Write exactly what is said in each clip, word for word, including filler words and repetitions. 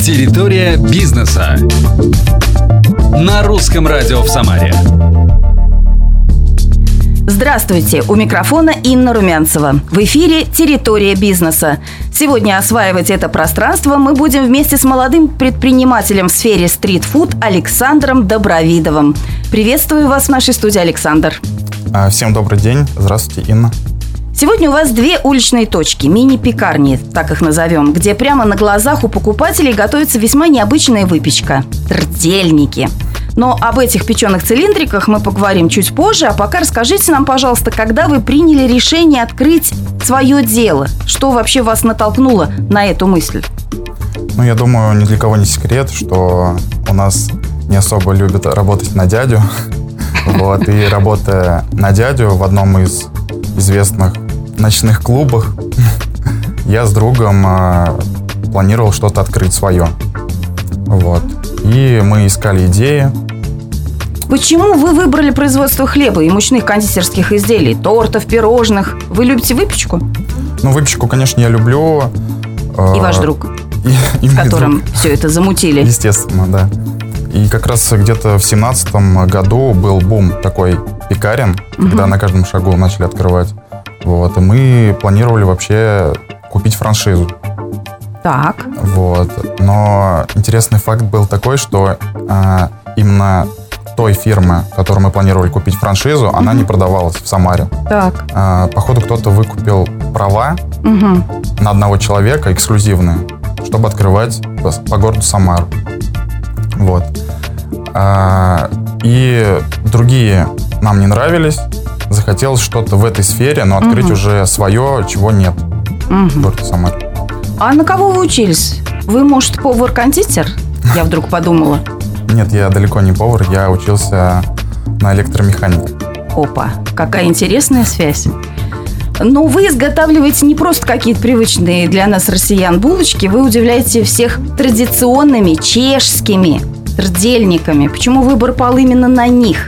Территория бизнеса на русском радио в Самаре. Здравствуйте! У микрофона Инна Румянцева. В эфире «Территория бизнеса». Сегодня осваивать это пространство мы будем вместе с молодым предпринимателем в сфере стрит-фуд Александром Добровидовым. Приветствую вас в нашей студии, Александр. Всем добрый день. Здравствуйте, Инна. Сегодня у вас две уличные точки, мини-пекарни, так их назовем, где прямо на глазах у покупателей готовится весьма необычная выпечка – трдельники. Но об этих печеных цилиндриках мы поговорим чуть позже, а пока расскажите нам, пожалуйста, когда вы приняли решение открыть свое дело? Что вообще вас натолкнуло на эту мысль? Ну, я думаю, ни для кого не секрет, что у нас не особо любят работать на дядю. Вот, и работая на дядю в одном из известных ночных клубах, я с другом э, планировал что-то открыть свое. Вот. И мы искали идеи. Почему вы выбрали производство хлеба и мучных кондитерских изделий, тортов, пирожных? Вы любите выпечку? Ну, выпечку, конечно, я люблю. Э, и ваш друг, и, и с которым друг. Все это замутили. Естественно, да. И как раз где-то в семнадцатом году был бум такой пекарен, угу. когда на каждом шагу начали открывать. Вот, и мы планировали вообще купить франшизу. Так. Вот. Но интересный факт был такой, что а, именно той фирмы, которую мы планировали купить франшизу, угу. она не продавалась в Самаре. Так. А, походу, кто-то выкупил права угу. на одного человека, эксклюзивные, чтобы открывать по, по городу Самару. Вот. А, и другие нам не нравились. Захотелось что-то в этой сфере, но открыть угу. уже свое, чего нет угу. в городе Самаре. А на кого вы учились? Вы, может, повар-кондитер? Я вдруг подумала. Нет, я далеко не повар, я учился на электромеханика. Опа, какая интересная связь. Но вы изготавливаете не просто какие-то привычные для нас, россиян, булочки, вы удивляете всех традиционными чешскими трдельниками. Почему выбор пал именно на них?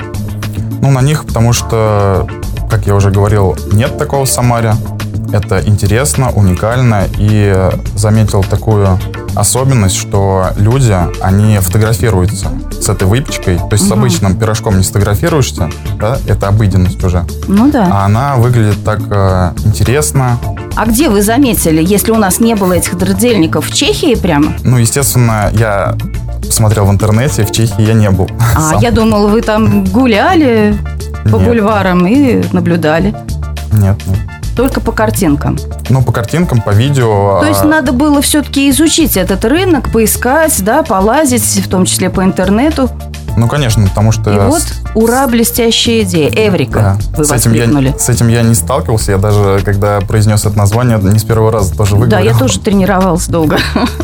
Ну, на них, потому что, как я уже говорил, нет такого в Самаре. Это интересно, уникально. И заметил такую особенность, что люди, они фотографируются с этой выпечкой. То есть угу. с обычным пирожком не сфотографируешься, да? Это обыденность уже. Ну да. А она выглядит так э, интересно. А где вы заметили, если у нас не было этих трдельников, в Чехии прямо? Ну, естественно, я посмотрел в интернете, в Чехии я не был. А, сам. Я думала, вы там гуляли по нет. бульварам и наблюдали. Нет, нет. Только по картинкам? Ну, по картинкам, по видео. То есть надо было все-таки изучить этот рынок, поискать, да, полазить, в том числе по интернету. Ну, конечно, потому что... И вот, ура, блестящая идея. Эврика, да. Вы с этим воскликнули. Я, с этим я не сталкивался. Я даже, когда произнес это название, не с первого раза тоже выговорил. Да, я тоже тренировалась долго.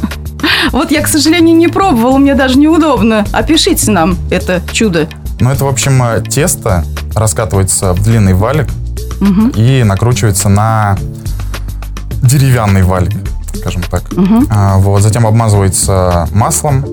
Вот я, к сожалению, не пробовала, мне даже неудобно. Опишите нам это чудо. Ну, это, в общем, тесто раскатывается в длинный валик угу. и накручивается на деревянный валик, скажем так. Угу. А, вот, затем обмазывается маслом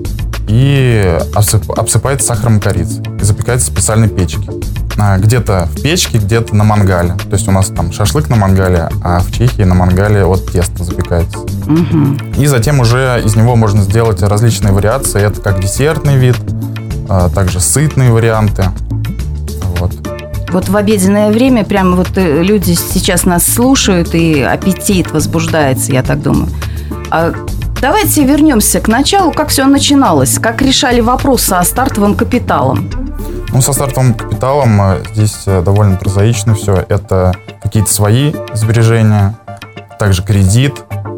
и обсып, обсыпается сахаром и корицей. И запекается в специальной печке. А, где-то в печке, где-то на мангале. То есть у нас там шашлык на мангале, а в Чехии на мангале вот тесто запекается. Угу. И затем уже из него можно сделать различные вариации. Это как десертный вид, а также сытные варианты. Вот. Вот в обеденное время прямо вот люди сейчас нас слушают, и аппетит возбуждается, я так думаю. А давайте вернемся к началу, как все начиналось, как решали вопрос со стартовым капиталом. Ну, со стартовым капиталом здесь довольно прозаично все. Это какие-то свои сбережения, также кредит,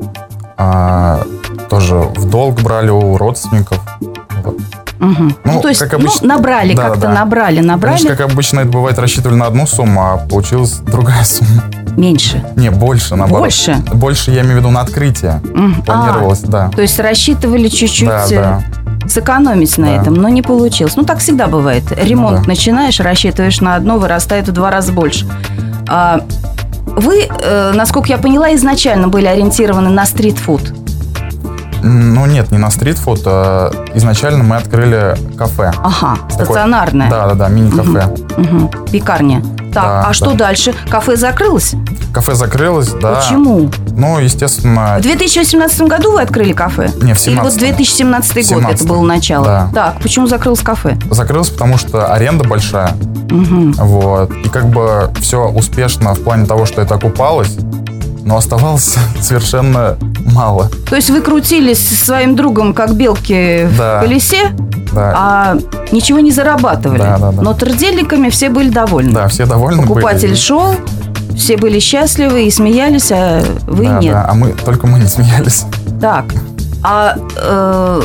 а, тоже в долг брали у родственников. Вот. Угу. Ну, ну, то есть как обычно, ну, набрали да, как-то, да. набрали, набрали. Конечно, как обычно это бывает, рассчитывали на одну сумму, а получилась другая сумма. Меньше? Не, больше, наоборот. Больше? Больше, я имею в виду, на открытие. Угу. Планировалось, а, да. То есть рассчитывали чуть-чуть да, да. сэкономить на да. этом, но не получилось. Ну, так всегда бывает. Ремонт ну, да. начинаешь, рассчитываешь на одно, вырастает в два раза больше. А вы, э, насколько я поняла, изначально были ориентированы на стрит-фуд. Ну, нет, не на стритфуд. А изначально мы открыли кафе. Ага, стационарное. Да-да-да, мини-кафе. Угу, угу. Пекарня. Так, да, а да. что дальше? Кафе закрылось? Кафе закрылось, да. Почему? Ну, естественно... В две тысячи восемнадцатом году вы открыли кафе? Не, в семнадцатом. Или вот две тысячи семнадцатый год это было начало? Да. Так, почему закрылось кафе? Закрылось, потому что аренда большая. Угу. Вот. И как бы все успешно в плане того, что это окупалось, но оставалось совершенно мало. То есть вы крутились со своим другом, как белки Да. в колесе, Да. а ничего не зарабатывали. Да, да, да. Но трдельниками все были довольны. Да, все довольны Покупатель были. шел, все были счастливы и смеялись, а вы Да, нет. да, а мы, только мы не смеялись. Так, а э,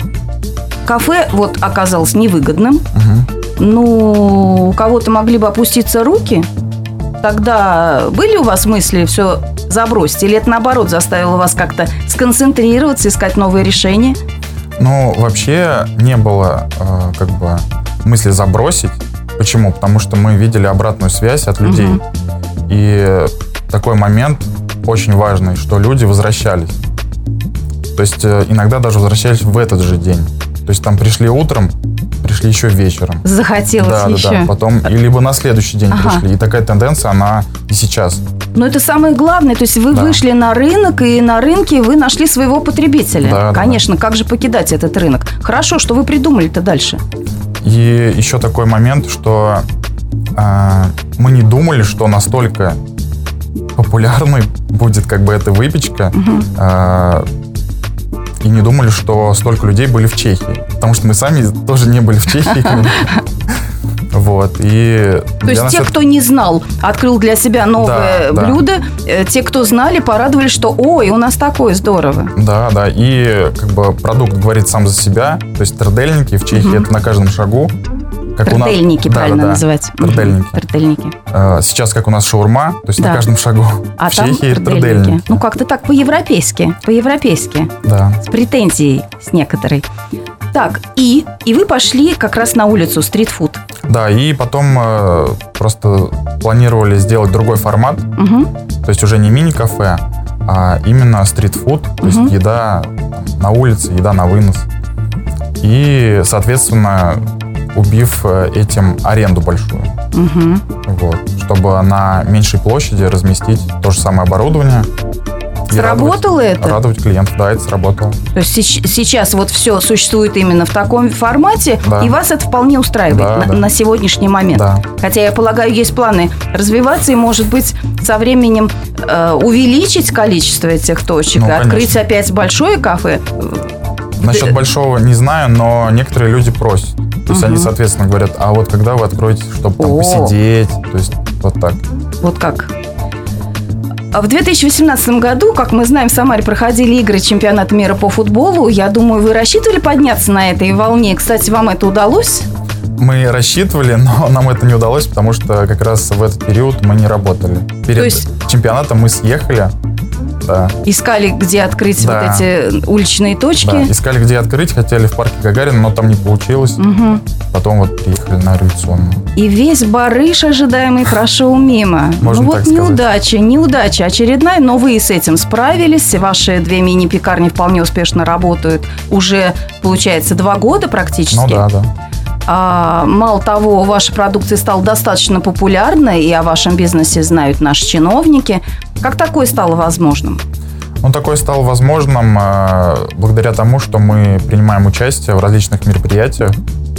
кафе вот оказалось невыгодным. Угу. Ну, у кого-то могли бы опуститься руки. Тогда были у вас мысли все забросить? Или это, наоборот, заставило вас как-то сконцентрироваться, искать новые решения? Ну, вообще не было э, как бы мысли забросить. Почему? Потому что мы видели обратную связь от людей. Угу. И такой момент очень важный, что люди возвращались. То есть э, иногда даже возвращались в этот же день. То есть там пришли утром, пришли еще вечером. Захотелось да, еще. Да, да. Потом, и либо на следующий день Ага. пришли. И такая тенденция, она и сейчас. Но это самое главное. То есть вы Да. вышли на рынок, и на рынке вы нашли своего потребителя. Да, да, Конечно, как же покидать этот рынок? Хорошо, что вы придумали-то дальше? И еще такой момент, что э, мы не думали, что настолько популярной будет как бы эта выпечка. Угу. Э, и не думали, что столько людей были в Чехии. Потому что мы сами тоже не были в Чехии. Вот, и... То есть те, кто не знал, открыл для себя новое Да, да. блюдо, э, те, кто знали, порадовались, что ой, у нас такое здорово. Да, да, и как бы продукт говорит сам за себя. То есть трдельники в Чехии Мгм. это на каждом шагу. Как у нас- Трдельники Да, правильно да, да. называть. Трдельники. Мгм. Трдельники. Э, Сейчас как у нас шаурма, то есть Да. на каждом шагу. А в там Чехии трдельники. трдельники. Ну, как-то так по-европейски. По-европейски. Да. С претензией с некоторой. Так, и, и вы пошли как раз на улицу стритфуд. Да, и потом э, просто планировали сделать другой формат. Угу. То есть уже не мини-кафе, а именно стритфуд. То есть Мгм. еда на улице, еда на вынос. И, соответственно, убив э, этим аренду большую. Угу. Вот, чтобы на меньшей площади разместить то же самое оборудование. и Сработало радовать, это? Радовать клиентов, да, это сработало. То есть сеч- сейчас вот все существует именно в таком формате, Да. и вас это вполне устраивает Да, на, да. на сегодняшний момент. Да. Хотя, я полагаю, есть планы развиваться и, может быть, со временем э, увеличить количество этих точек Ну, и открыть конечно. опять большое кафе. Насчет Ты- большого не знаю, но некоторые люди просят. То есть Мгм. они, соответственно, говорят, а вот когда вы откроете, чтобы там О. посидеть, то есть вот так. Вот как. А в две тысячи восемнадцатом году, как мы знаем, в Самаре проходили игры чемпионата мира по футболу. Я думаю, вы рассчитывали подняться на этой волне. Кстати, вам это удалось? Мы рассчитывали, но нам это не удалось, потому что как раз в этот период мы не работали. Перед То есть- чемпионатом мы съехали, да, Искали, где открыть Да. вот эти уличные точки. да, искали, где открыть, хотели в парке Гагарина, но там не получилось. Мгм. Потом вот приехали на революционную. И весь барыш ожидаемый прошел мимо. Можно ну вот так сказать. неудача, неудача очередная, но вы с этим справились. Ваши две мини-пекарни вполне успешно работают. Уже, получается, два года практически. Ну да, да. А, мало того, ваша продукция стала достаточно популярной, и о вашем бизнесе знают наши чиновники. Как такое стало возможным? Ну, такое стало возможным э, благодаря тому, что мы принимаем участие в различных мероприятиях.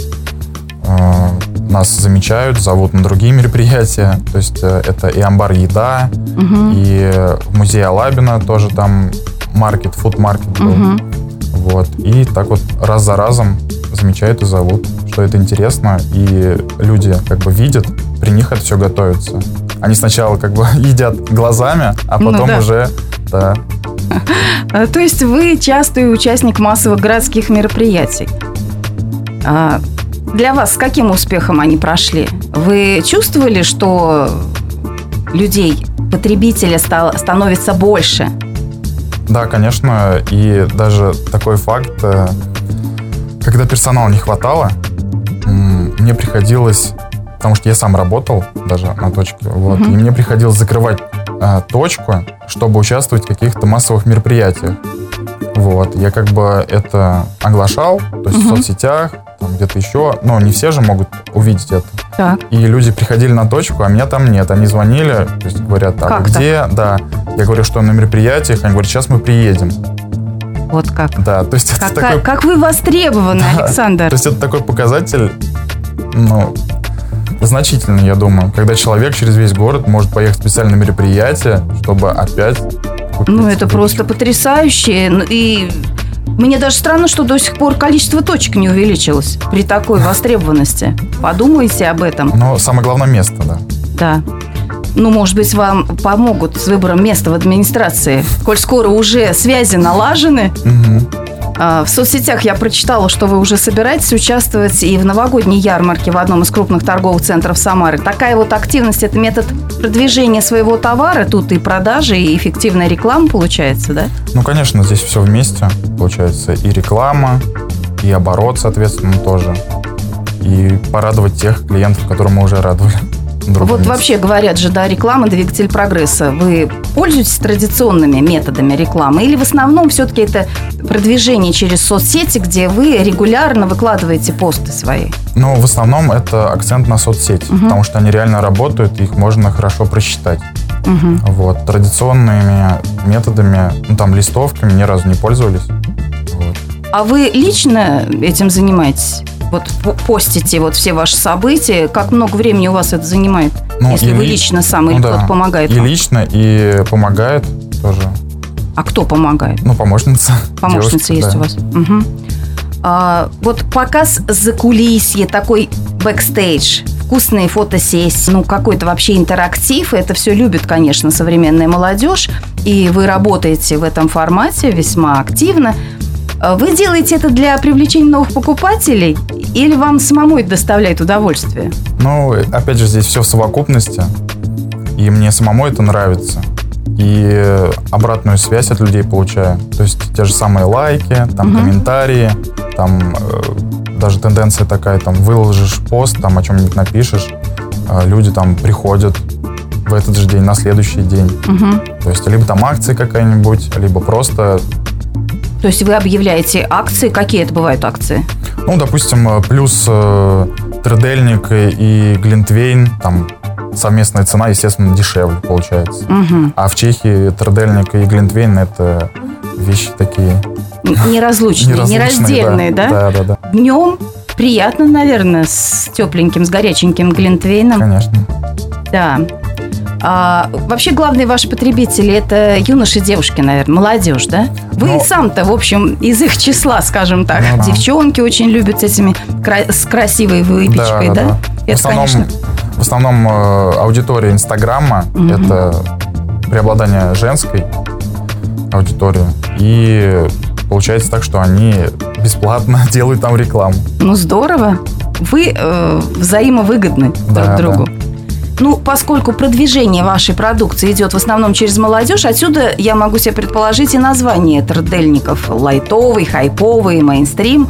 Э, нас замечают, зовут на другие мероприятия. То есть э, это и амбар еда, Мгм. и э, в музее Алабина тоже там маркет, фуд-маркет был. Мгм. Вот. И так вот раз за разом замечают и зовут, что это интересно. И люди как бы видят, при них это все готовится. Они сначала как бы едят глазами, а Ну потом да. уже, да. А, То есть вы частый участник массовых городских мероприятий. А, Для вас с каким успехом они прошли? Вы чувствовали, что людей, потребителей стало, становится больше? Да, конечно, и даже такой факт, э, когда персонала не хватало, м, мне приходилось, потому что я сам работал даже на точке, вот, Мгм. и мне приходилось закрывать э, точку, чтобы участвовать в каких-то массовых мероприятиях. Вот, я как бы это оглашал, то есть Мгм. в соцсетях, там где-то еще, но не все же могут увидеть это. Так. И люди приходили на точку, а меня там нет. Они звонили, то есть говорят, так, как где? так? Да. Я говорю, что на мероприятиях. Они говорят, сейчас мы приедем. Вот как. Да, то есть это как, такой... как вы востребованы, да, Александр. То есть это такой показатель, ну, значительный, я думаю, когда человек через весь город может поехать специально на мероприятие, чтобы опять купить. Ну, это выпечку. просто потрясающе. И мне даже странно, что до сих пор количество точек не увеличилось при такой востребованности. Подумайте об этом. Но самое главное место, да. Да. Ну, может быть, вам помогут с выбором места в администрации, коль скоро уже связи налажены. Угу. В соцсетях я прочитала, что вы уже собираетесь участвовать и в новогодней ярмарке в одном из крупных торговых центров Самары. Такая вот активность – это метод продвижения своего товара, тут и продажи, и эффективная реклама получается, да? Ну, конечно, здесь все вместе получается. И реклама, и оборот, соответственно, тоже. И порадовать тех клиентов, которым мы уже радовали. Вот месте. Вообще говорят же, да, реклама – двигатель прогресса. Вы пользуетесь традиционными методами рекламы или в основном все-таки это продвижение через соцсети, где вы регулярно выкладываете посты свои? Ну, в основном это акцент на соцсети, угу. потому что они реально работают, и их можно хорошо просчитать. Угу. Вот. Традиционными методами, ну, там, листовками ни разу не пользовались. Вот. А вы лично этим занимаетесь? Вот постите вот все ваши события. Как много времени у вас это занимает? Ну, если вы ли... лично сам или ну, кто-то да. помогает и вам? И лично, и помогает тоже. А кто помогает? Ну, помощница. Помощница есть да. у вас. Угу. А, вот показ закулисье, такой бэкстейдж, вкусные фотосессии, ну, какой-то вообще интерактив. Это все любит, конечно, современная молодежь. И вы работаете в этом формате весьма активно. Вы делаете это для привлечения новых покупателей или вам самому это доставляет удовольствие? Ну, опять же, здесь все в совокупности. И мне самому это нравится. И обратную связь от людей получаю. То есть те же самые лайки, там угу. комментарии, там э, даже тенденция такая, там выложишь пост, там о чем-нибудь напишешь, э, люди там приходят в этот же день, на следующий день. Угу. То есть либо там акция какая-нибудь, либо просто... То есть вы объявляете акции. Какие это бывают акции? Ну, допустим, плюс э, тридельник и глинтвейн, там совместная цена, естественно, дешевле получается. Угу. А в Чехии тридельник и глинтвейн – это вещи такие… Неразлучные, нераздельные, да? Да, да, да. Днем приятно, наверное, с тепленьким, с горяченьким глинтвейном. Конечно. Да. А, вообще, главные ваши потребители – это юноши и девушки, наверное, молодежь, да? Вы ну, сам-то, в общем, из их числа, скажем так. Ну, да. Девчонки очень любят с этими, с красивой выпечкой, да? да? да. Это, в основном, конечно… В основном аудитория Инстаграма угу. – это преобладание женской аудитории. И получается так, что они бесплатно делают там рекламу. Ну, здорово. Вы э, взаимовыгодны да, друг другу. Да. Ну, поскольку продвижение вашей продукции идет в основном через молодежь, отсюда я могу себе предположить и название тридельников. Лайтовый, хайповый, мейнстрим.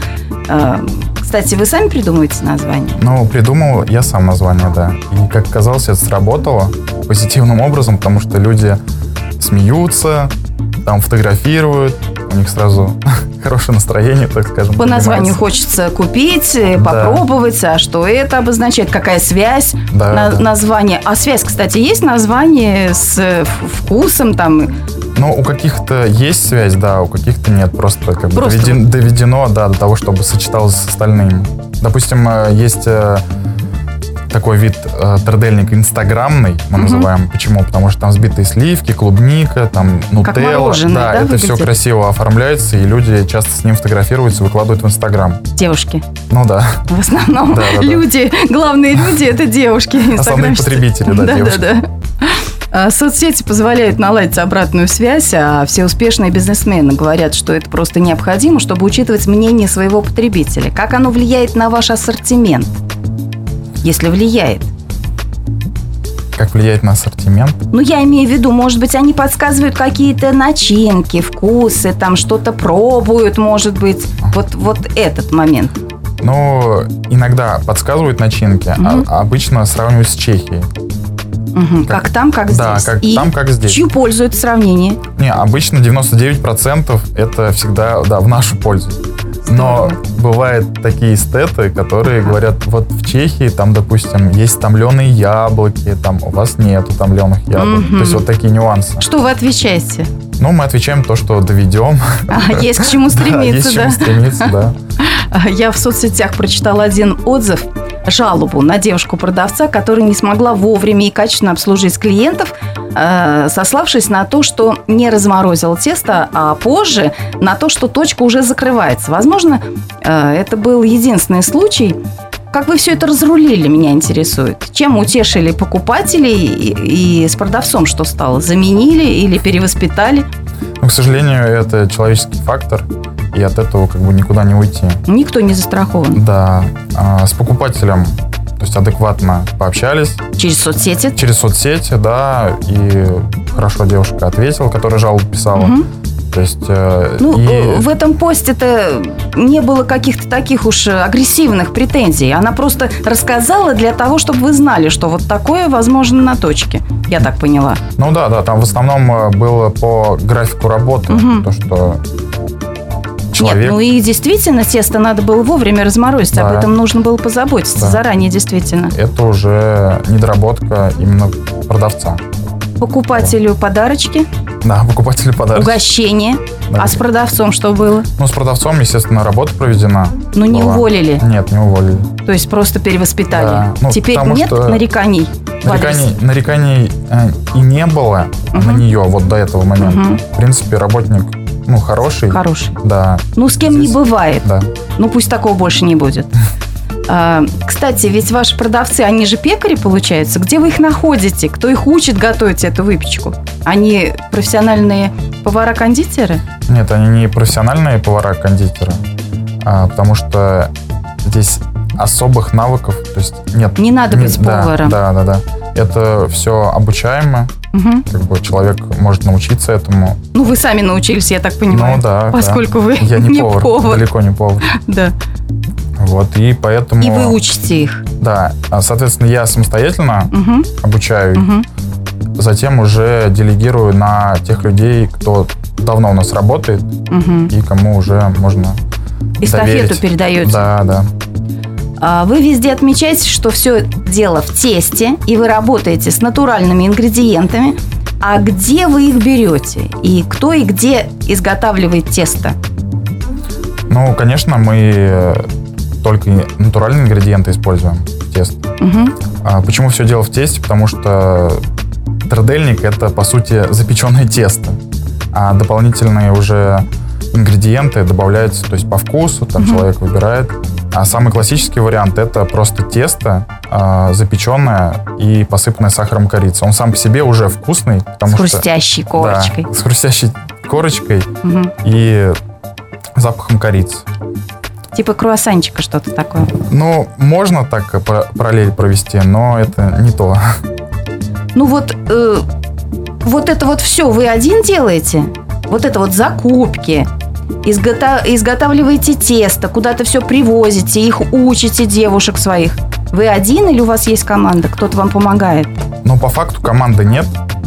Кстати, вы сами придумываете название? Ну, придумал я сам название, да. И, как оказалось, это сработало позитивным образом, потому что люди смеются, там фотографируют, у них сразу хорошее настроение, так скажем. По названию хочется купить, да. попробовать, а что это обозначает, какая связь, да, на, да. название. А связь, кстати, есть название с вкусом там? Ну, у каких-то есть связь, да, у каких-то нет. Просто как Просто. бы доведено, доведено да, до того, чтобы сочеталось с остальным. Допустим, есть такой вид э, тридельник инстаграмный, мы угу. называем. Почему? Потому что там взбитые сливки, клубника, там нутелла. Да, да, это выглядит? Все красиво оформляется, и люди часто с ним фотографируются, выкладывают в Инстаграм. Девушки. Ну да. В основном да, да, люди, да. главные люди это девушки. Основные потребители, да, да девушки. Да, да. Соцсети позволяют наладить обратную связь, а все успешные бизнесмены говорят, что это просто необходимо, чтобы учитывать мнение своего потребителя. Как оно влияет на ваш ассортимент? Если влияет. Как влияет на ассортимент? Ну, я имею в виду, может быть, они подсказывают какие-то начинки, вкусы, там что-то пробуют, может быть. Вот, вот этот момент. Ну, иногда подсказывают начинки, угу. а обычно сравнивают с Чехией. Угу. Как, как там, как здесь. Да, как И там, как здесь. Чью пользу это сравнение? Не, обычно девяносто девять процентов это всегда, да, в нашу пользу. Но бывают такие эстеты, которые ага. говорят, вот в Чехии там, допустим, есть томленые яблоки, там у вас нету томленых яблок. Угу. То есть вот такие нюансы. Что вы отвечаете? Ну, мы отвечаем то, что доведем. А, есть к чему стремиться, да? Есть к чему стремиться, да. Я в соцсетях прочитала один отзыв, жалобу на девушку-продавца, которая не смогла вовремя и качественно обслужить клиентов, сославшись на то, что не разморозила тесто, а позже на то, что точка уже закрывается. Возможно, это был единственный случай. Как вы все это разрулили, меня интересует. Чем утешили покупателей и, и с продавцом что стало? Заменили или перевоспитали? Ну, к сожалению, это человеческий фактор, и от этого как бы никуда не уйти. Никто не застрахован. Да. А, с покупателем, то есть адекватно пообщались. Через соцсети? Через соцсети, да. И хорошо девушка ответила, которая жалобу писала. Угу. То есть, э, ну, и... в этом посте-то не было каких-то таких уж агрессивных претензий. Она просто рассказала для того, чтобы вы знали, что вот такое возможно на точке. Я так поняла. Ну да, да, там в основном было по графику работы. Угу. То, что человек... Нет, ну и действительно, тесто надо было вовремя разморозить. Да. Об этом нужно было позаботиться да. заранее, действительно. Это уже недоработка именно продавца. Покупателю подарочки. Да, покупателю подарочки. Угощение. Да. А с продавцом что было? Ну, с продавцом, естественно, работа проведена. Ну, не была. Уволили? Нет, не уволили. То есть просто перевоспитали? Да. Ну, теперь нет нареканий? Нареканий, нареканий э, и не было uh-huh. на нее вот до этого момента. Uh-huh. В принципе, работник, ну, хороший. Хороший. Да. Ну, с кем Здесь... не бывает. Да. Ну, пусть такого больше не будет. А, кстати, ведь ваши продавцы, они же пекари, получаются. Где вы их находите? Кто их учит готовить эту выпечку? Они профессиональные повара-кондитеры? Нет, они не профессиональные повара-кондитеры, а, потому что здесь особых навыков, то есть нет. Не надо не, быть поваром. Да, да, да, да. Это все обучаемо. Угу. Как бы человек может научиться этому. Ну, вы сами научились, я так понимаю. Ну, да. Поскольку да. вы я не, не повар, повар. Далеко не повар. Да. Вот, и поэтому... И вы учите их. Да. Соответственно, я самостоятельно угу. обучаю. Угу. Затем уже делегирую на тех людей, кто давно у нас работает, угу. и кому уже можно эстафету доверить. Передаете. Да, да. А вы везде отмечаете, что все дело в тесте, и вы работаете с натуральными ингредиентами. А где вы их берете? И кто и где изготавливает тесто? Ну, конечно, мы только натуральные ингредиенты используем в тесто. Угу. А почему все дело в тесте? Потому что трудельник – это, по сути, запеченное тесто. А дополнительные уже ингредиенты добавляются, то есть по вкусу, там угу. человек выбирает. А самый классический вариант – это просто тесто, э, запеченное и посыпанное сахаром корица. Он сам по себе уже вкусный. Потому с хрустящей что, корочкой. Да, с хрустящей корочкой угу. и запахом корицы. Типа круассанчика что-то такое. Ну, можно так параллель провести, но это не то. Ну вот, э, вот это вот все вы один делаете? Вот это вот закупки, изготав... изготавливаете тесто, куда-то все привозите, их учите, девушек своих. Вы один или у вас есть команда? Кто-то вам помогает? Ну, по факту команды нет,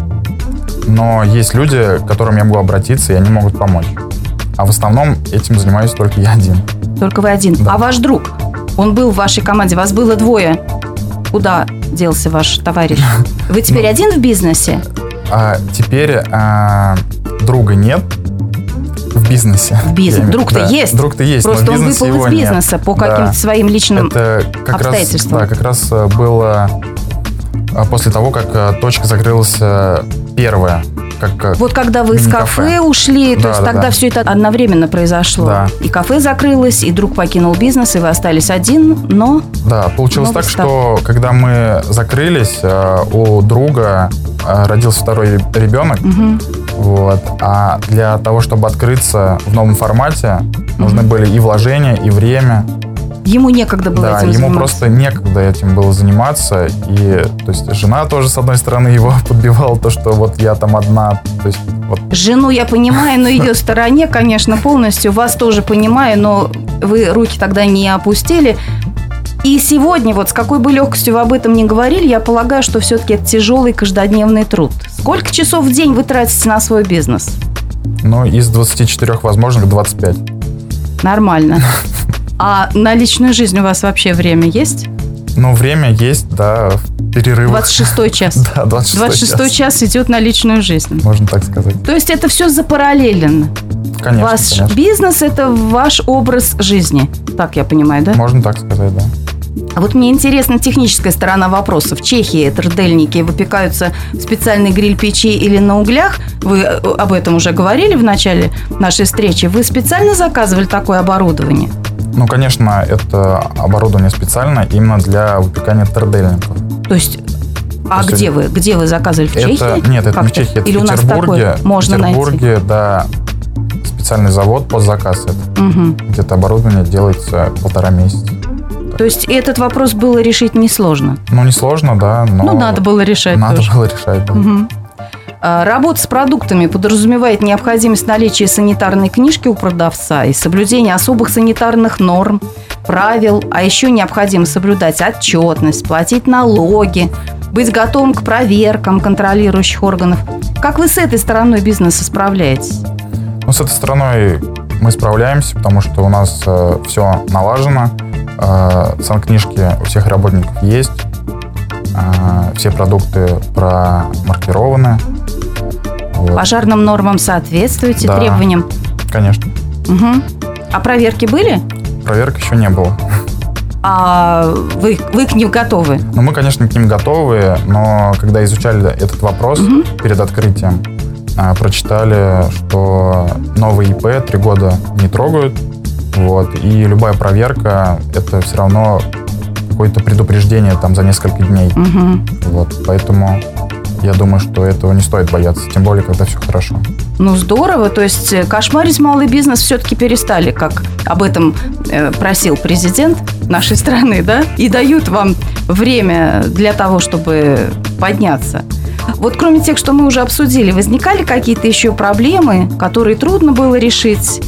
но есть люди, к которым я могу обратиться, и они могут помочь. А в основном этим занимаюсь только я один. Только вы один. Да. А ваш друг? Он был в вашей команде, вас было двое. Куда делся ваш товарищ? Вы теперь ну, один в бизнесе? А, теперь а, друга нет в бизнесе. В бизнесе. Друг-то да, есть. Друг-то есть. Просто но он выпал из бизнеса нет. по каким-то да. своим личным Это как обстоятельствам. Раз, да, как раз было после того, как точка закрылась первая. Как, вот когда вы из кафе ушли, то да, есть да, тогда да. все это одновременно произошло. Да. И кафе закрылось, и друг покинул бизнес, и вы остались один, но... Да, получилось так, что когда мы закрылись, у друга родился второй ребенок, угу. вот, а для того, чтобы открыться в новом формате, угу. нужны были и вложения, и время. Ему некогда было да, этим ему заниматься. просто некогда этим было заниматься. И, то есть, жена тоже, с одной стороны, его подбивала, то, что вот я там одна. То есть, вот. Жену я понимаю, на ее стороне, конечно, полностью. Вас тоже понимаю, но вы руки тогда не опустили. И сегодня, вот с какой бы легкостью вы об этом ни говорили, я полагаю, что все-таки это тяжелый каждодневный труд. Сколько часов в день вы тратите на свой бизнес? Ну, из двадцати четырёх возможных двадцать пять. Нормально. А на личную жизнь у вас вообще время есть? Ну, время есть, да, в перерывах. двадцать шестой час. Да, двадцать шестой, двадцать шестой час. час идет на личную жизнь. Можно так сказать. То есть это все запараллелено? Конечно, Ваш конечно. бизнес – это ваш образ жизни. Так я понимаю, да? Можно так сказать, да. А вот мне интересна техническая сторона вопроса. В Чехии трдельники выпекаются в специальной гриль-печи или на углях. Вы об этом уже говорили в начале нашей встречи. Вы специально заказывали такое оборудование? Ну, конечно, это оборудование специально именно для выпекания трдельников. То есть, а То есть где вы? Где вы заказывали? В это, Чехии? Нет, это Как-то? не в Чехии, это или в у нас Петербурге. такое можно в Петербурге, найти? да, специальный завод под заказ это. Угу. Где-то оборудование делается полтора месяца. То есть этот вопрос было решить несложно? Ну, не сложно, да, но... Ну, надо было решать Надо тоже. было решать, да. Угу. Работа с продуктами подразумевает необходимость наличия санитарной книжки у продавца и соблюдения особых санитарных норм, правил, а еще необходимо соблюдать отчетность, платить налоги, быть готовым к проверкам контролирующих органов. Как вы с этой стороной бизнеса справляетесь? Ну, с этой стороной мы справляемся, потому что у нас э, все налажено, э, санкнижки у всех работников есть, э, все продукты промаркированы. Вот. Пожарным нормам соответствуете, Да, требованиям? Конечно. Угу. А проверки были? Проверок еще не было. А вы, вы к ним готовы? Ну, мы, конечно, к ним готовы, но когда изучали этот вопрос Угу. перед открытием, э, прочитали, что новые ИП три года не трогают, вот, и любая проверка – это все равно какое-то предупреждение там за несколько дней. Угу. Вот, поэтому я думаю, что этого не стоит бояться, тем более, когда все хорошо. Ну, здорово. То есть кошмарить малый бизнес все-таки перестали, как об этом э, просил президент нашей страны, да? И дают вам время для того, чтобы подняться. Вот кроме тех, что мы уже обсудили, возникали какие-то еще проблемы, которые трудно было решить?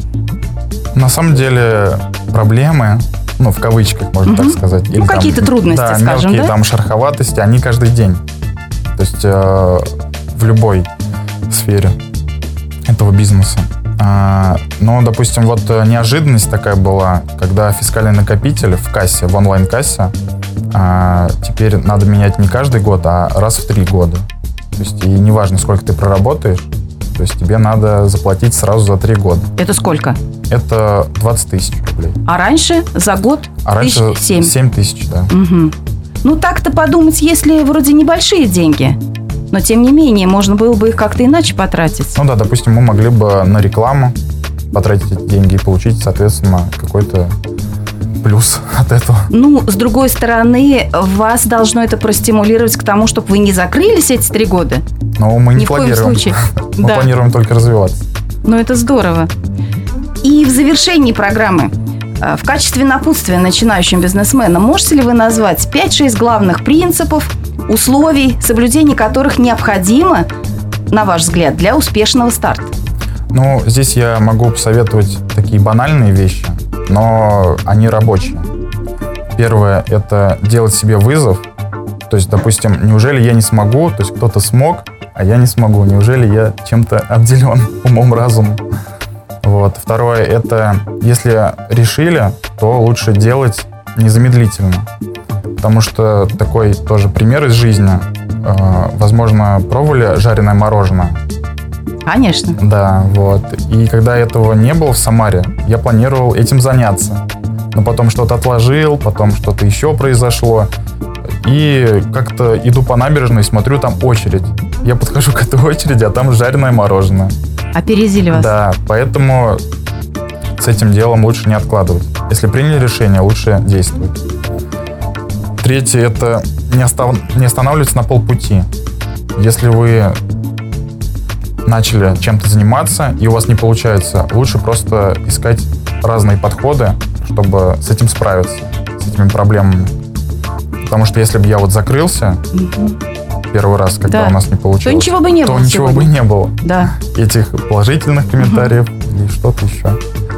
На самом деле проблемы, ну, в кавычках, можно Угу. так сказать. Ну, какие-то трудности, да, скажем, мелкие да? там шероховатости, они каждый день. То есть э, в любой сфере этого бизнеса. А, но, допустим, вот неожиданность такая была, когда фискальный накопитель в кассе, в онлайн-кассе, а, теперь надо менять не каждый год, а раз в три года. То есть и неважно, сколько ты проработаешь, то есть тебе надо заплатить сразу за три года. Это сколько? Это двадцать тысяч рублей. А раньше за год А раньше тысяч семь. семь тысяч, да. Угу. Ну, так-то подумать, если вроде небольшие деньги, но тем не менее, можно было бы их как-то иначе потратить. Ну да, допустим, мы могли бы на рекламу потратить эти деньги и получить, соответственно, какой-то плюс от этого. Ну, с другой стороны, вас должно это простимулировать к тому, чтобы вы не закрылись эти три года. Но мы не Ни в коем планируем. случае. Мы Да. планируем только развиваться. Ну, это здорово. И в завершении программы, э, в качестве напутствия начинающим бизнесменам, можете ли вы назвать пять-шесть главных принципов, условий, соблюдение которых необходимо, на ваш взгляд, для успешного старта? Ну, здесь я могу посоветовать такие банальные вещи, но они рабочие. Первое – это делать себе вызов. То есть, допустим, неужели я не смогу, то есть кто-то смог, а я не смогу. Неужели я чем-то обделен умом, разумом? Вот. Второе – это если решили, то лучше делать незамедлительно. Потому что такой тоже пример из жизни. Э, возможно, пробовали жареное мороженое? Конечно. Да, вот. И когда этого не было в Самаре, я планировал этим заняться. Но потом что-то отложил, потом что-то еще произошло. И как-то иду по набережной, смотрю, там очередь. Я подхожу к этой очереди, а там жареное мороженое. Опередили вас. Да, поэтому с этим делом лучше не откладывать. Если приняли решение, лучше действовать. Третье – это не, остав... не останавливаться на полпути. Если вы начали чем-то заниматься, и у вас не получается, лучше просто искать разные подходы, чтобы с этим справиться, с этими проблемами. Потому что если бы я вот закрылся Мгм. первый раз, когда Да. у нас не получилось, То ничего бы не то было ничего сегодня. бы не было. Да. Этих положительных комментариев или что-то еще.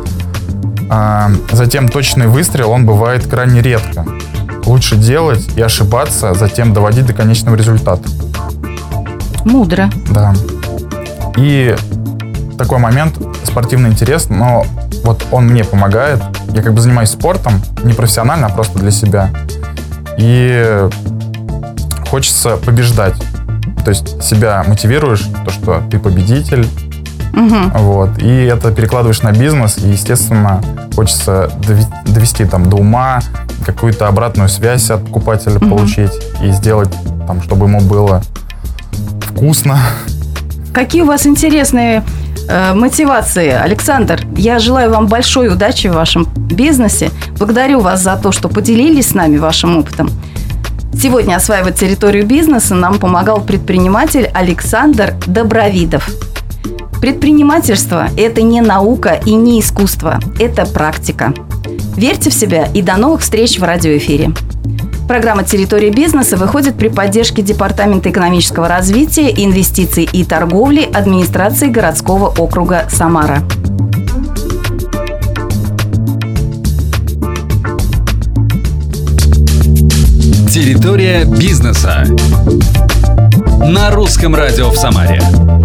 А, затем точный выстрел, он бывает крайне редко. Лучше делать и ошибаться, затем доводить до конечного результата. Мудро. Да. И такой момент, спортивный интерес, но вот он мне помогает. Я как бы занимаюсь спортом, не профессионально, а просто для себя. И хочется побеждать. То есть себя мотивируешь, то, что ты победитель. Угу. Вот, и это перекладываешь на бизнес, и, естественно, хочется довести там до ума, какую-то обратную связь от покупателя угу. получить и сделать, там, чтобы ему было вкусно. Какие у вас интересные э, мотивации, Александр. Я желаю вам большой удачи в вашем бизнесе. Благодарю вас за то, что поделились с нами вашим опытом. Сегодня осваивать территорию бизнеса нам помогал предприниматель Александр Добровидов. Предпринимательство – это не наука и не искусство, это практика. Верьте в себя и до новых встреч в радиоэфире. Программа «Территория бизнеса» выходит при поддержке Департамента экономического развития, инвестиций и торговли администрации городского округа Самара. «Территория бизнеса» на Русском радио в Самаре.